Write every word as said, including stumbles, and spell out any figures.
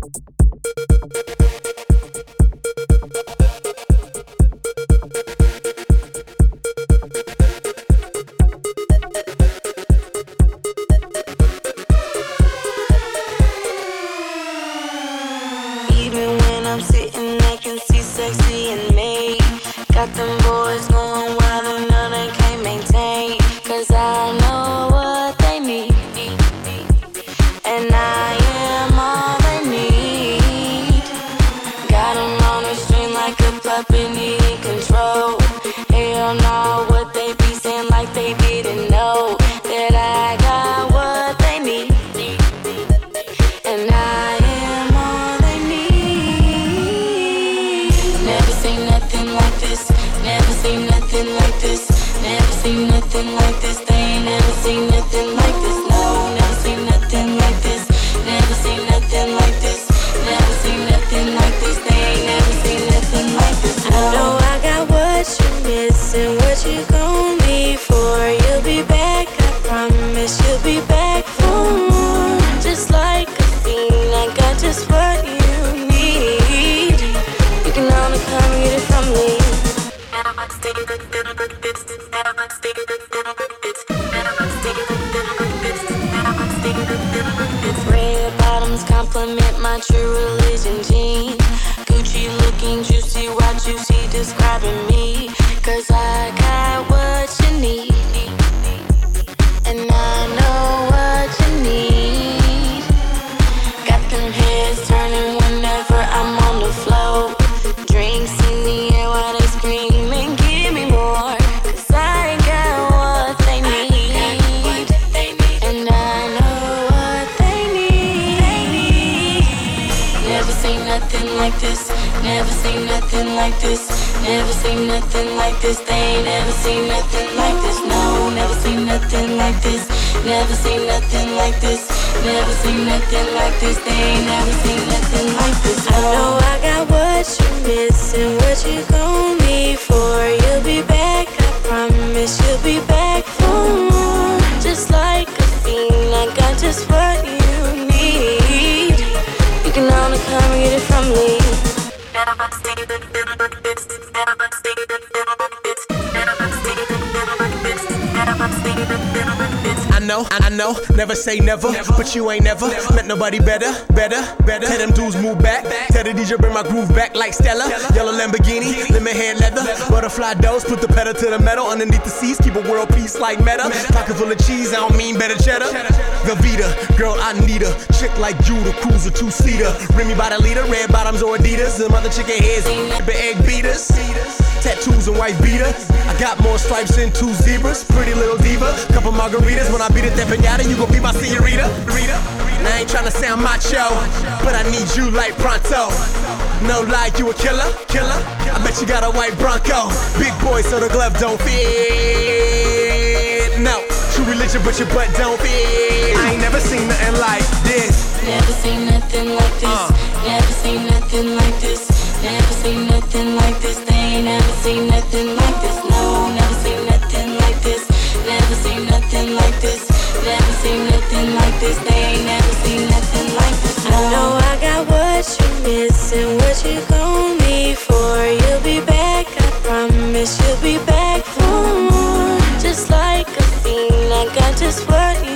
Even when I'm sitting, I can see sexy in me. Got them boys going wild and know they can't maintain. Cause I know what they need, and I am all they need. Got them on a string like a puppet needing control. Hell no, what they be saying like they didn't know. That I got what they need, and I am all they need. Never seen nothing like this. Never seen nothing like this. Never seen nothing like this. They ain't never seen nothing like this. No, never seen nothing like this. Never seen nothing like this. Never seen nothing like this. They ain't never seen nothing like this. No. I know I got what you missing, what you gon' need for. You'll be back, I promise. You'll be back for more. Just like a fiend, I got just what you need. You can only come get it from me. Red bottoms compliment my true religion jeans. Gucci looking juicy, why juicy describing me? Cause I got what you need, and I know what you need. Got them heads turning whenever I'm on the floor. Drinks in the air while they screaming, give me more. Cause I got what they need, and I know what they need. Never seen nothing like this. Never seen nothing like this. Never seen nothing like this. They ain't never seen nothing like this. No, never seen nothing like this. Never seen nothing like this. Never seen nothing like this. They ain't never seen nothing like this. No. I know I got what you missing, what you gon' need for. You'll be back, I promise. You'll be back for more. Just like a fiend, I got just what you need. You can only come get it from me. I know, I know, never say never, never. But you ain't never, never met nobody better, better, better. Tell them dudes move back, back. Tell the D J bring my groove back like Stella. Stella. Yellow Lamborghini, lemon hair leather. leather. Butterfly doors, put the pedal to the metal. Underneath the seats, keep a world peace like meta. meta. Pocket full of cheese, I don't mean better cheddar. cheddar. Velveeta, girl, I need her. Chick like you, the cruiser, two-seater. Remy by the leader, red bottoms or Adidas. Them other chicken heads, egg beaters. Tattoos and white beater. I got more stripes than two zebras. Pretty little diva, couple margaritas. When I beat it that pinata, you gon' be my señorita. Rita. And I ain't tryna sound macho, but I need you like pronto. No lie, you a killer, killer. I bet you got a white Bronco. Big boy, so the glove don't fit. No, true religion, but your butt don't fit. I ain't never seen nothing like this. Never seen nothing like this. Uh. Never seen nothing like this. Never seen nothing like this. They ain't never seen nothing like this. No, never seen nothing like this. Never seen nothing like this. Never seen nothing like this. They ain't never seen nothing like this. No. I know I got what you missing, what you gon' need for. You'll be back, I promise. You'll be back for more. Just like a fiend, I got just what you